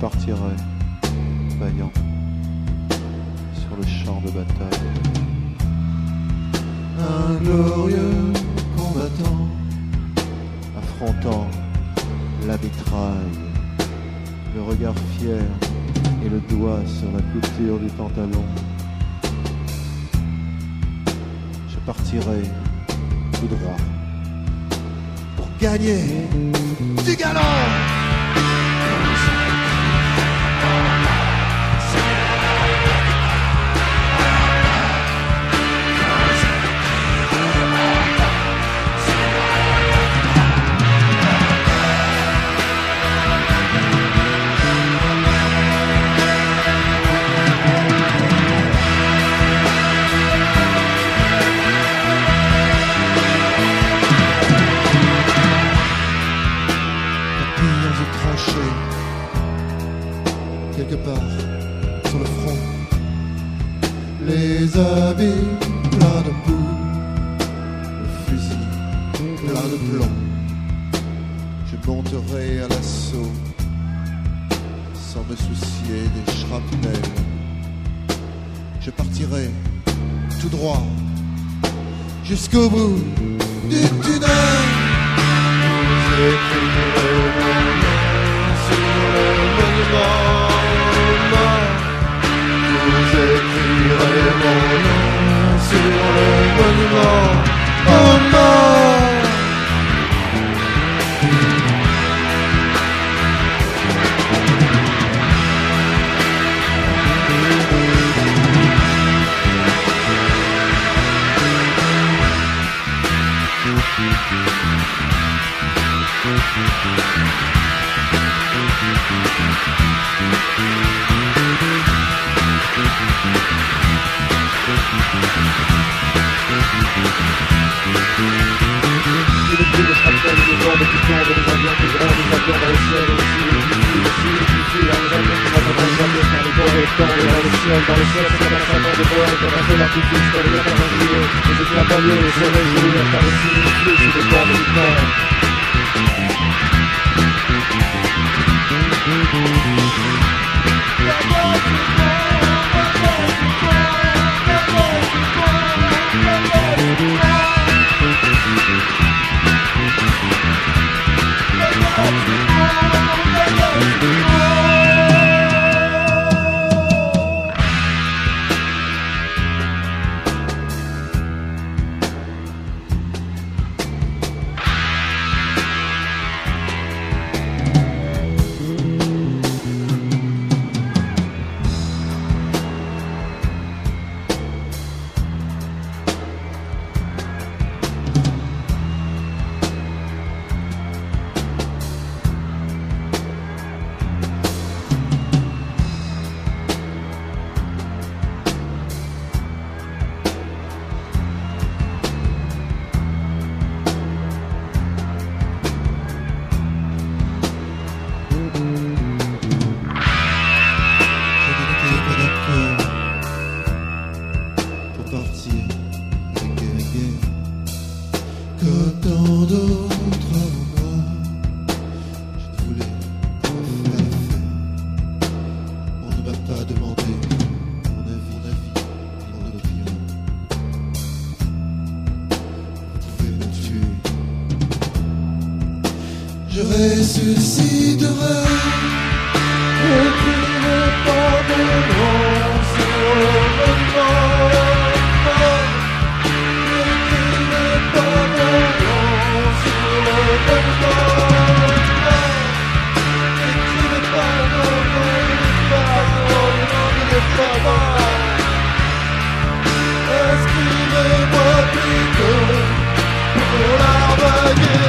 partirai, vaillant, sur le champ de bataille. Un glorieux combattant, affrontant la mitraille, le regard fier et le doigt sur la couture du pantalon. Je partirai tout droit pour gagner du galon. Quelque part sur le front, les habits pleins de boue, le fusil plein de plomb. Je monterai à l'assaut sans me soucier des shrapnels. Je partirai tout droit jusqu'au bout du tunnel. J'écrirai mon nom sur le monument. J'écrirai mon nom sur le monument aux morts. Je ressusciterai. N'écrivez pas de nom sur le monument. N'écrivez pas de nom sur le monument. N'écrivez pas de nom, n'écrivez pas de nom. Inscrivez-moi plutôt pour l'arbre.